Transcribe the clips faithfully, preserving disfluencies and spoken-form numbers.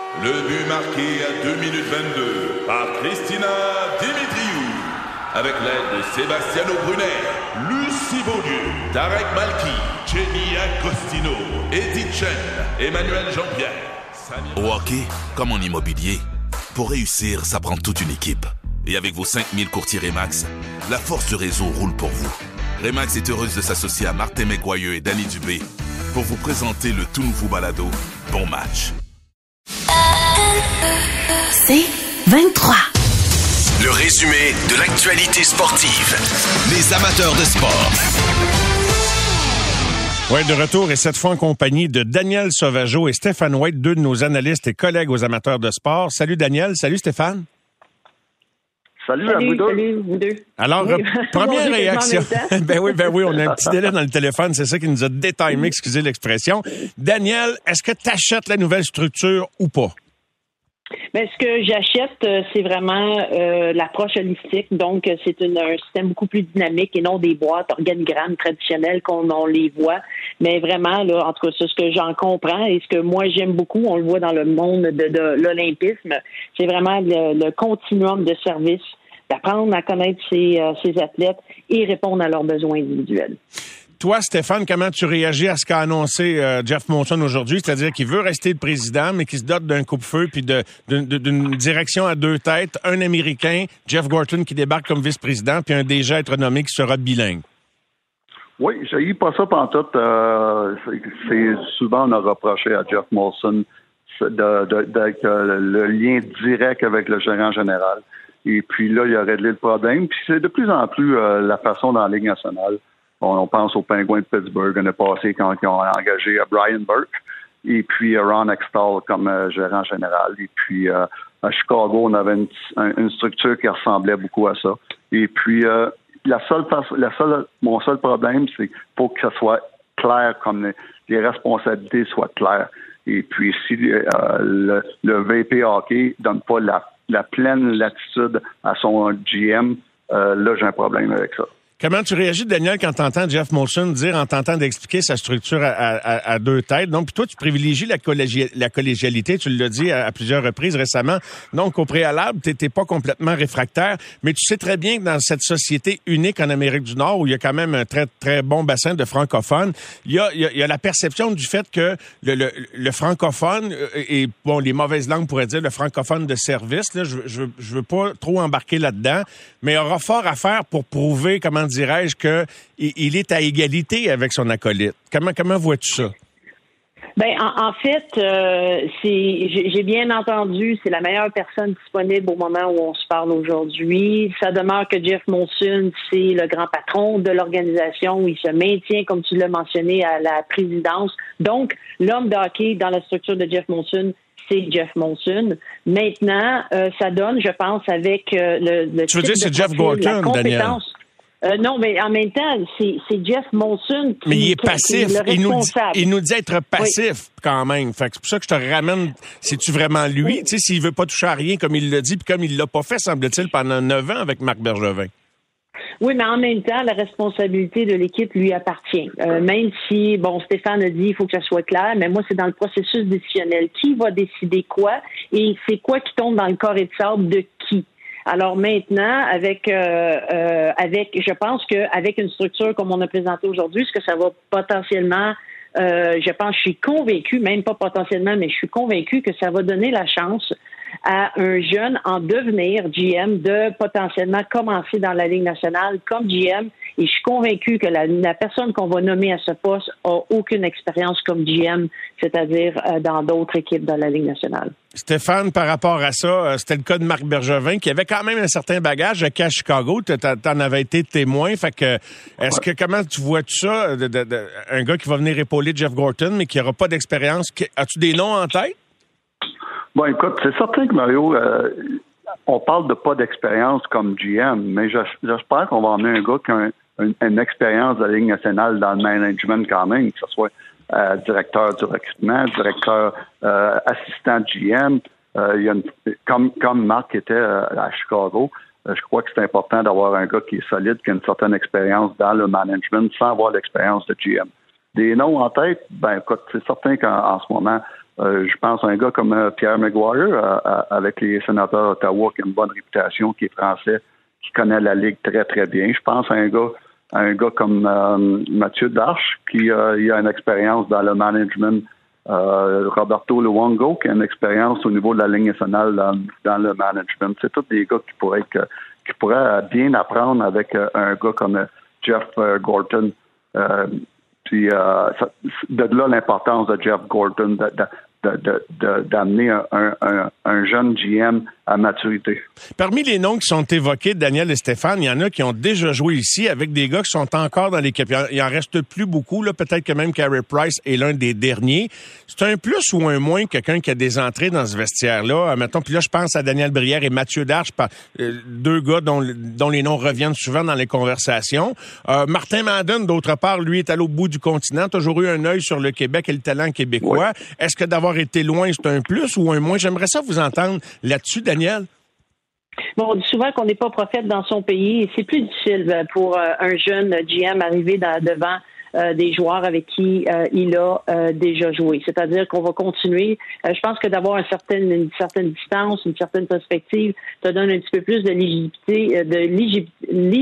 Le but marqué à deux minutes vingt-deux par Christina Dimitriou. Avec l'aide de Sebastiano Brunet, Lucie Beaulieu, Tarek Malki, Jenny Agostino, Edith Chen, Emmanuel Jean-Pierre. Au hockey, comme en immobilier, pour réussir, ça prend toute une équipe. Et avec vos cinq mille courtiers Remax, la force du réseau roule pour vous. Remax est heureuse de s'associer à Martin McGuire et Danny Dubé pour vous présenter le tout nouveau balado Bon Match. C'est vingt-trois. Le résumé de l'actualité sportive. Les amateurs de sport. Oui, de retour et cette fois en compagnie de Daniel Sauvageau et Stéphane White, deux de nos analystes et collègues aux amateurs de sport. Salut Daniel, salut Stéphane. Salut, salut à vous deux. Salut, vous deux. Alors, oui. euh, première réaction. ben oui, ben oui, on a un petit délai dans le téléphone, c'est ça qui nous a détimé, excusez l'expression. Daniel, est-ce que tu achètes la nouvelle structure ou pas? Ben, ce que j'achète, c'est vraiment euh, l'approche holistique. Donc, c'est une, un système beaucoup plus dynamique et non des boîtes organigrammes traditionnelles qu'on on les voit. Mais vraiment, là, en tout cas, c'est ce que j'en comprends et ce que moi j'aime beaucoup, on le voit dans le monde de, de l'olympisme, c'est vraiment le, le continuum de service, d'apprendre à connaître ses, euh, ses athlètes et répondre à leurs besoins individuels. Toi, Stéphane, comment tu réagis à ce qu'a annoncé euh, Jeff Molson aujourd'hui, c'est-à-dire qu'il veut rester le président, mais qu'il se dote d'un coupe-feu puis de, de, de, d'une direction à deux têtes, un Américain, Jeff Gorton, qui débarque comme vice-président, puis un D G à être nommé qui sera bilingue? Oui, j'ai pas ça pantoute. Euh, c'est, c'est souvent on a reproché à Jeff Molson de, de, de, de, le lien direct avec le gérant général. Et puis là, il a réglé le problème. Puis c'est de plus en plus euh, la façon dans la Ligue nationale. On, on pense aux Penguins de Pittsburgh l'année passée quand ils ont engagé Brian Burke et puis Ron Extall comme euh, gérant général. Et puis euh, à Chicago, on avait une, une structure qui ressemblait beaucoup à ça. Et puis euh, la seule façon, la seule, mon seul problème, c'est qu'il faut que ça soit clair, comme les, les responsabilités soient claires. Et puis si euh, le, le V P hockey donne pas la, la pleine latitude à son G M, euh, là j'ai un problème avec ça. Comment tu réagis, Daniel, quand tu entends Jeff Molson dire, en tentant d'expliquer sa structure à, à, à deux têtes? Donc, toi, tu privilégies la, collégi- la collégialité, tu l'as dit à, à plusieurs reprises récemment. Donc, au préalable, tu n'étais pas complètement réfractaire, mais tu sais très bien que dans cette société unique en Amérique du Nord, où il y a quand même un très, très bon bassin de francophones, il y a, il y a, il y a la perception du fait que le, le, le francophone, et bon, les mauvaises langues pourraient dire le francophone de service, là, je, je, je veux pas trop embarquer là-dedans, mais aura fort à faire pour prouver, comment dirais-je, qu'il est à égalité avec son acolyte. Comment, comment vois-tu ça? Ben, en, en fait, euh, c'est, j'ai, j'ai bien entendu, c'est la meilleure personne disponible au moment où on se parle aujourd'hui. Ça demeure que Jeff Molson, c'est le grand patron de l'organisation où il se maintient, comme tu l'as mentionné, à la présidence. Donc, l'homme de hockey dans la structure de Jeff Molson, c'est Jeff Molson. Maintenant, euh, ça donne, je pense, avec euh, le, le Tu veux dire c'est Jeff Gorton, Daniel? Euh, non, mais en même temps, c'est, c'est Jeff Molson qui, mais il est qui, passif. qui est le il, nous dit, responsable. il nous dit être passif oui. quand même. Fait que c'est pour ça que je te ramène. C'est-tu vraiment lui? Oui. Tu sais, s'il veut pas toucher à rien comme il l'a dit, puis comme il l'a pas fait, semble-t-il, pendant neuf ans avec Marc Bergevin. Oui, mais en même temps, la responsabilité de l'équipe lui appartient. Euh, même si, bon, Stéphane a dit il faut que ça soit clair, mais moi, c'est dans le processus décisionnel. Qui va décider quoi et c'est quoi qui tombe dans le carré de sable de qui? Alors maintenant, avec, euh, euh, avec, je pense qu'avec une structure comme on a présenté aujourd'hui, ce que ça va potentiellement, euh, je pense, je suis convaincue, même pas potentiellement, mais je suis convaincue que ça va donner la chance à un jeune en devenir G M de potentiellement commencer dans la Ligue nationale comme G M. Et je suis convaincue que la, la personne qu'on va nommer à ce poste a aucune expérience comme G M, c'est-à-dire euh, dans d'autres équipes dans la Ligue nationale. Stéphane, par rapport à ça, c'était le cas de Marc Bergevin qui avait quand même un certain bagage à Chicago. Tu en avais été témoin. Fait que, est-ce que comment tu vois tout ça, de, de, de, un gars qui va venir épauler Jeff Gorton, mais qui n'aura pas d'expérience? As-tu des noms en tête? Bon, écoute, c'est certain que Mario, euh, on parle de pas d'expérience comme G M, mais j'espère qu'on va emmener un gars qui a un, une, une expérience de la Ligue nationale dans le management quand même, que ce soit euh, directeur du recrutement, directeur euh, assistant G M. Euh, il y a une, comme, comme Marc était euh, à Chicago, euh, je crois que c'est important d'avoir un gars qui est solide, qui a une certaine expérience dans le management sans avoir l'expérience de G M. Des noms en tête, ben écoute, c'est certain qu'en en ce moment, Euh, je pense à un gars comme euh, Pierre Maguire, euh, avec les Sénateurs d'Ottawa, qui a une bonne réputation, qui est français, qui connaît la Ligue très, très bien. Je pense à un gars, à un gars comme euh, Mathieu Darche, qui euh, il a une expérience dans le management. Euh, Roberto Luongo, qui a une expérience au niveau de la Ligue nationale dans, dans le management. C'est tous des gars qui pourraient, que, qui pourraient bien apprendre avec euh, un gars comme euh, Jeff euh, Gorton. Euh, puis euh, ça, de là l'importance de Jeff Gorton, de, de, de, de, de, d'amener un, un, un jeune G M à maturité. Parmi les noms qui sont évoqués, Daniel et Stéphane, il y en a qui ont déjà joué ici avec des gars qui sont encore dans l'équipe. Il en reste plus beaucoup, là. Peut-être que même Carey Price est l'un des derniers. C'est un plus ou un moins quelqu'un qui a des entrées dans ce vestiaire-là. Mettons, puis là, je pense à Daniel Brière et Mathieu Darche, deux gars dont, dont les noms reviennent souvent dans les conversations. Euh, Martin Madden, d'autre part, lui, est à l'autre bout du continent, toujours eu un œil sur le Québec et le talent québécois. Oui. Est-ce que d'avoir été loin, c'est un plus ou un moins? J'aimerais ça vous entendre là-dessus, Daniel. Bon, on dit souvent qu'on n'est pas prophète dans son pays et c'est plus difficile pour euh, un jeune G M arriver dans, devant euh, des joueurs avec qui euh, il a euh, déjà joué. C'est-à-dire qu'on va continuer. Euh, je pense que d'avoir une certaine, une certaine distance, une certaine perspective, te donne un petit peu plus de légitimité, de légit,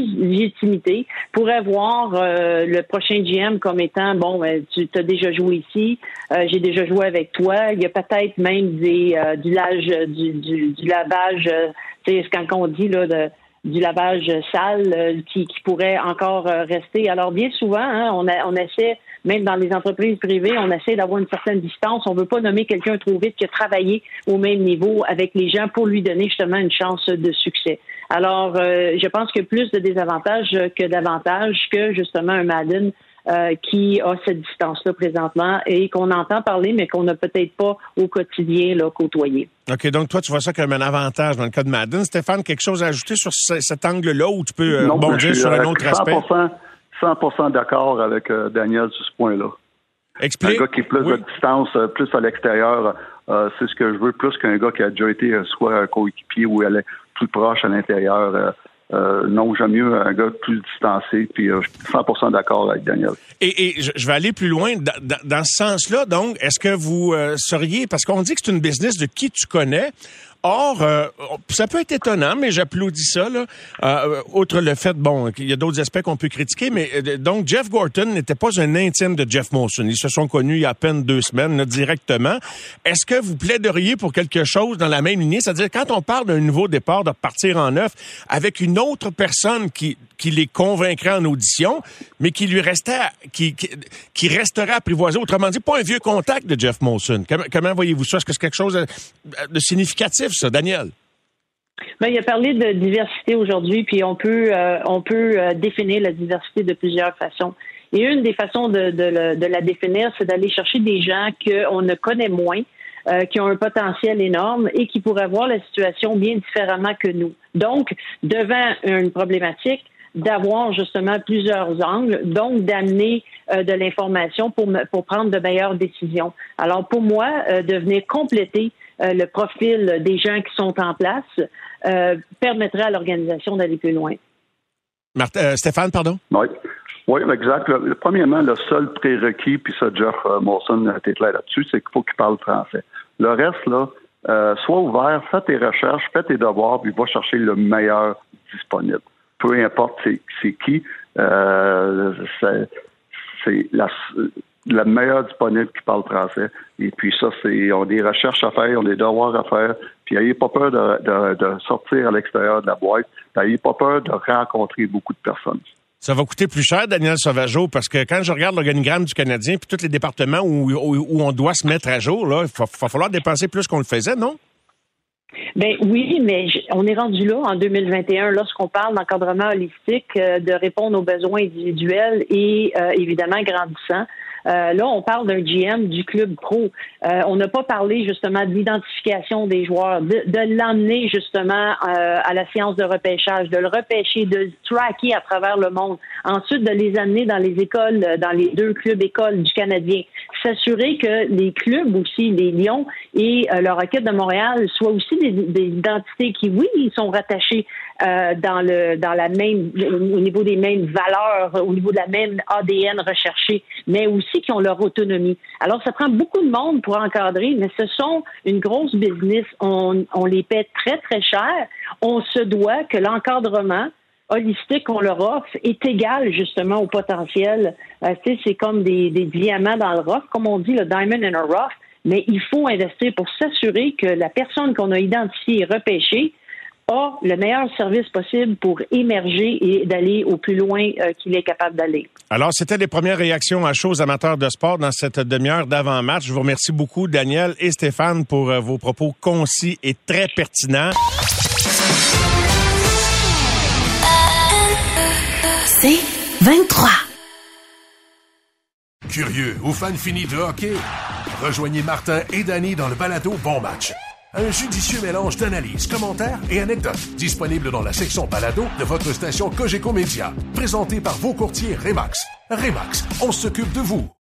légitimité pour avoir euh, le prochain G M comme étant, bon, ben, tu as déjà joué ici, euh, j'ai déjà joué avec toi. Il y a peut-être même des euh, du, lage, du, du, du lavage, euh, c'est quand on dit là de du lavage sale euh, qui, qui pourrait encore euh, rester. Alors bien souvent, hein, on, a, on essaie, même dans les entreprises privées, on essaie d'avoir une certaine distance. On veut pas nommer quelqu'un trop vite qui a travaillé au même niveau avec les gens pour lui donner justement une chance de succès. Alors, euh, je pense qu'il y a plus de désavantages que d'avantages que justement un Madden Euh, qui a cette distance-là présentement et qu'on entend parler, mais qu'on n'a peut-être pas au quotidien là, côtoyé. OK, donc toi, tu vois ça comme un avantage dans le cas de Madden. Stéphane, quelque chose à ajouter sur ce, cet angle-là où tu peux euh, non, rebondir sur un autre cent pour cent, aspect? cent pour cent d'accord avec euh, Daniel sur ce point-là. Explique. Un gars qui est plus oui. de distance, plus à l'extérieur, euh, c'est ce que je veux, plus qu'un gars qui a déjà été euh, soit un coéquipier ou elle est plus proche à l'intérieur. Euh, Euh, non, j'aime mieux un gars plus distancé, puis euh, je suis cent pour cent d'accord avec Daniel. Et, et je, je vais aller plus loin dans, dans, dans ce sens-là. Donc, est-ce que vous euh, seriez, parce qu'on dit que c'est une business de qui tu connais. Or, euh, ça peut être étonnant, mais j'applaudis ça, là. Euh, outre le fait, bon, qu'il y a d'autres aspects qu'on peut critiquer, mais euh, donc Jeff Gorton n'était pas un intime de Jeff Molson. Ils se sont connus il y a à peine deux semaines, là, directement. Est-ce que vous plaideriez pour quelque chose dans la même lignée? C'est-à-dire, quand on parle d'un nouveau départ, de partir en neuf, avec une autre personne qui, qui les convaincrait en audition, mais qui lui restait, à, qui, qui, qui resterait apprivoisé. Autrement dit, pas un vieux contact de Jeff Molson. Comment, comment voyez-vous ça? Est-ce que c'est quelque chose de, de significatif, ça, Daniel? Ben, il a parlé de diversité aujourd'hui, puis on peut euh, on peut euh, définir la diversité de plusieurs façons. Et une des façons de, de, de la définir, c'est d'aller chercher des gens qu'on ne connaît moins, euh, qui ont un potentiel énorme et qui pourraient voir la situation bien différemment que nous. Donc, devant une problématique, d'avoir justement plusieurs angles, donc d'amener euh, de l'information pour, me, pour prendre de meilleures décisions. Alors, pour moi, euh, de venir compléter Euh, le profil des gens qui sont en place euh, permettrait à l'organisation d'aller plus loin. Martin, euh, Stéphane, pardon? Oui, oui, exact. Le, premièrement, le seul prérequis, puis ça, Jeff euh, Molson a été clair là-dessus, c'est qu'il faut qu'il parle français. Le reste, là, euh, sois ouvert, fais tes recherches, fais tes devoirs, puis va chercher le meilleur disponible. Peu importe c'est, c'est qui, euh, c'est, c'est la... le meilleur disponible qui parle français. Et puis ça, c'est, ils ont des recherches à faire, ils ont des devoirs à faire. Puis n'ayez pas peur de, de, de sortir à l'extérieur de la boîte. N'ayez pas peur de rencontrer beaucoup de personnes. Ça va coûter plus cher, Daniel Sauvageau, parce que quand je regarde l'organigramme du Canadien puis tous les départements où, où, où on doit se mettre à jour, là, il va, va falloir dépenser plus qu'on le faisait, non? Ben oui, mais on est rendu là en deux mille vingt et un lorsqu'on parle d'encadrement holistique, euh, de répondre aux besoins individuels et euh, évidemment grandissants. Euh, là, on parle d'un G M du club pro. Euh, on n'a pas parlé justement de l'identification des joueurs, de, de l'emmener justement euh, à la séance de repêchage, de le repêcher, de le tracker à travers le monde. Ensuite, de les amener dans les écoles, dans les deux clubs écoles du Canadien. S'assurer que les clubs aussi, les Lions et euh, le Rocket de Montréal soient aussi des, des identités qui, oui, ils sont rattachés euh, dans le dans la même au niveau des mêmes valeurs, au niveau de la même A D N recherchée, mais aussi qui ont leur autonomie. Alors, ça prend beaucoup de monde pour encadrer, mais ce sont une grosse business. On, on les paie très, très cher. On se doit que l'encadrement holistique qu'on leur offre est égal justement au potentiel. Euh, tu sais, c'est comme des, des diamants dans le rough, comme on dit, le diamond in a rough, mais il faut investir pour s'assurer que la personne qu'on a identifiée et repêchée a le meilleur service possible pour émerger et d'aller au plus loin euh, qu'il est capable d'aller. Alors, c'était les premières réactions à chaud aux amateurs de sport dans cette demi-heure d'avant-match. Je vous remercie beaucoup, Daniel et Stéphane, pour euh, vos propos concis et très pertinents. C'est vingt-trois. Curieux ou fan fini de hockey? Rejoignez Martin et Danny dans le balado Bon Match. Un judicieux mélange d'analyses, commentaires et anecdotes disponible dans la section balado de votre station Cogeco Média. Présenté par vos courtiers Remax. Remax, on s'occupe de vous.